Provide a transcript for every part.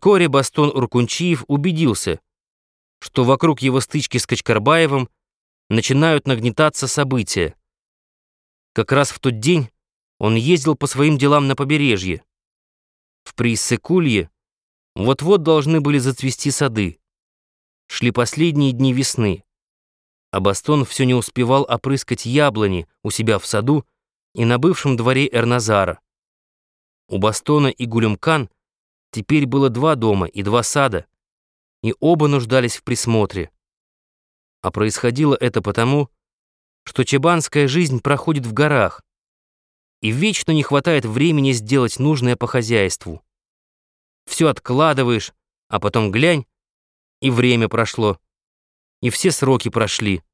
Вскоре Бастон Уркунчиев убедился, что вокруг его стычки с Качкарбаевым начинают нагнетаться события. Как раз в тот день он ездил по своим делам на побережье. В Прииссык-Кулье вот-вот должны были зацвести сады. Шли последние дни весны, а Бастон все не успевал опрыскать яблони у себя в саду и на бывшем дворе Эрназара. У Бастона и Гулюмкан теперь было 2 дома и 2 сада, и оба нуждались в присмотре. А происходило это потому, что чабанская жизнь проходит в горах, и вечно не хватает времени сделать нужное по хозяйству. Все откладываешь, а потом глянь, и время прошло, и все сроки прошли.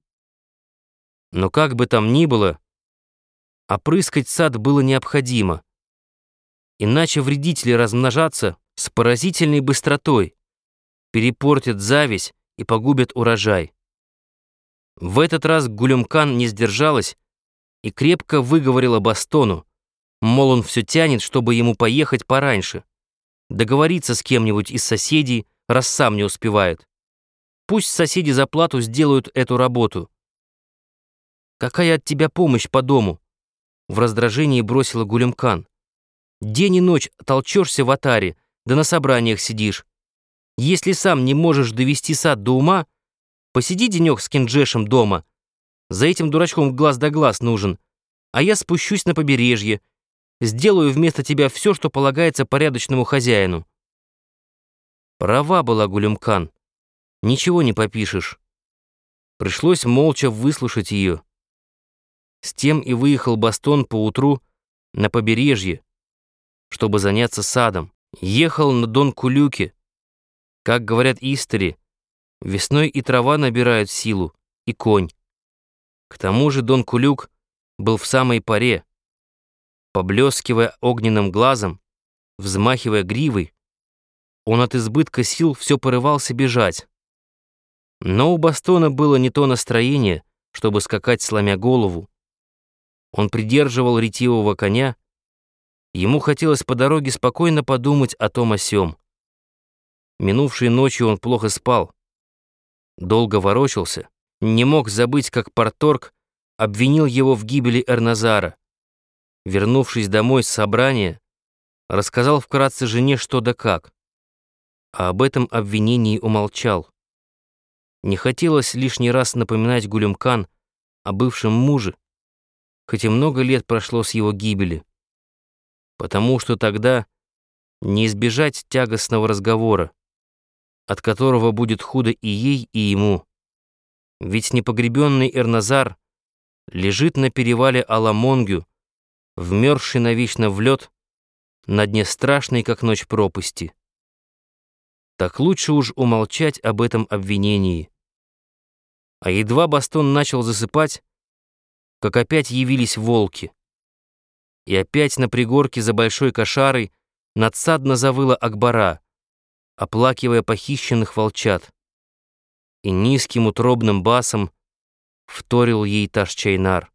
Но как бы там ни было, опрыскать сад было необходимо, иначе вредители размножатся с поразительной быстротой, перепортят завязь и погубят урожай. В этот раз Гулюмкан не сдержалась и крепко выговорила Бастону, мол, он все тянет, чтобы ему поехать пораньше, договориться с кем-нибудь из соседей, раз сам не успевает. Пусть соседи за плату сделают эту работу. «Какая от тебя помощь по дому?» В раздражении бросила Гулюмкан. «День и ночь толчешься в отаре, да на собраниях сидишь. Если сам не можешь довести сад до ума, посиди денек с Кинджешем дома. За этим дурачком глаз да глаз нужен. А я спущусь на побережье, сделаю вместо тебя все, что полагается порядочному хозяину». Права была Гулюмкан. Ничего не попишешь. Пришлось молча выслушать ее. С тем и выехал Бастон поутру на побережье, чтобы заняться садом. Ехал на Дон Кулюке. Как говорят истори, весной и трава набирают силу, и конь. К тому же Дон Кулюк был в самой поре. Поблескивая огненным глазом, взмахивая гривой, он от избытка сил все порывался бежать. Но у Бастона было не то настроение, чтобы скакать, сломя голову. Он придерживал ретивого коня. Ему хотелось по дороге спокойно подумать о том о сём. Минувшей ночью он плохо спал. Долго ворочался, не мог забыть, как парторг обвинил его в гибели Эрназара. Вернувшись домой с собрания, рассказал вкратце жене что да как, а об этом обвинении умолчал. Не хотелось лишний раз напоминать Гулюмкан о бывшем муже, хоть и много лет прошло с его гибели, потому что тогда не избежать тягостного разговора, от которого будет худо и ей, и ему. Ведь непогребенный Эрназар лежит на перевале Аламонгю, вмерзший навечно в лед, на дне страшной, как ночь, пропасти. Так лучше уж умолчать об этом обвинении. А едва Бастон начал засыпать, как опять явились волки. И опять на пригорке за Большой Кошарой надсадно завыла Акбара, оплакивая похищенных волчат. И низким утробным басом вторил ей Таш-Чайнар.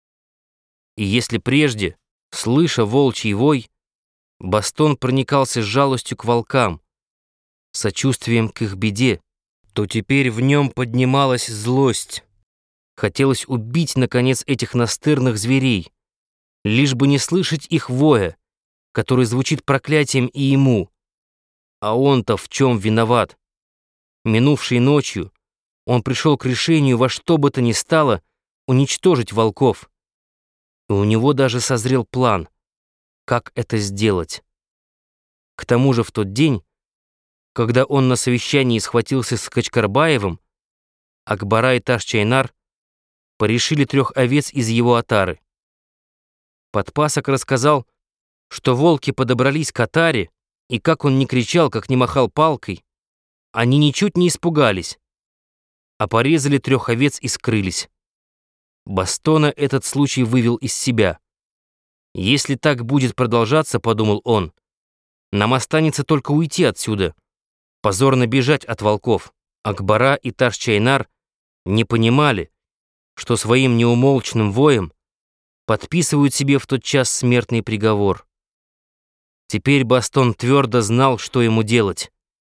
И если прежде, слыша волчий вой, Бастон проникался с жалостью к волкам, сочувствием к их беде, то теперь в нем поднималась злость. Хотелось убить, наконец, этих настырных зверей, лишь бы не слышать их воя, который звучит проклятием и ему. А он-то в чем виноват? Минувшей ночью он пришел к решению во что бы то ни стало уничтожить волков. И у него даже созрел план, как это сделать. К тому же в тот день, когда он на совещании схватился с Качкарбаевым, Акбара и Таш-Чайнар порешили 3 овец из его отары. Подпасок рассказал, что волки подобрались к отаре, и как он ни кричал, как ни махал палкой, они ничуть не испугались, а порезали 3 овец и скрылись. Бастона этот случай вывел из себя. «Если так будет продолжаться, — подумал он, — нам останется только уйти отсюда, позорно бежать от волков». Акбара и Таш-Чайнар не понимали, что своим неумолчным воем подписывают себе в тот час смертный приговор. Теперь Бастон твердо знал, что ему делать.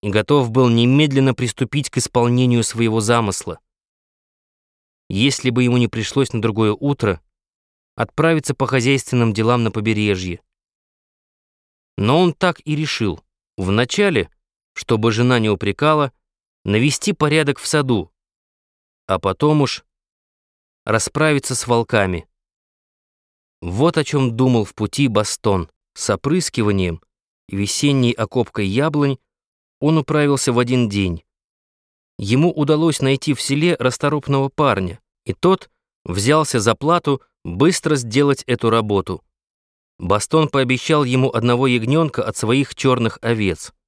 и готов был немедленно приступить к исполнению своего замысла. Если бы ему не пришлось на другое утро отправиться по хозяйственным делам на побережье. Но он так и решил. Вначале, чтобы жена не упрекала, навести порядок в саду, а потом уж расправиться с волками. Вот о чем думал в пути Бастон. С опрыскиванием и весенней окопкой яблонь он управился в один день. Ему удалось найти в селе расторопного парня, и тот взялся за плату быстро сделать эту работу. Бастон пообещал ему одного ягненка от своих черных овец.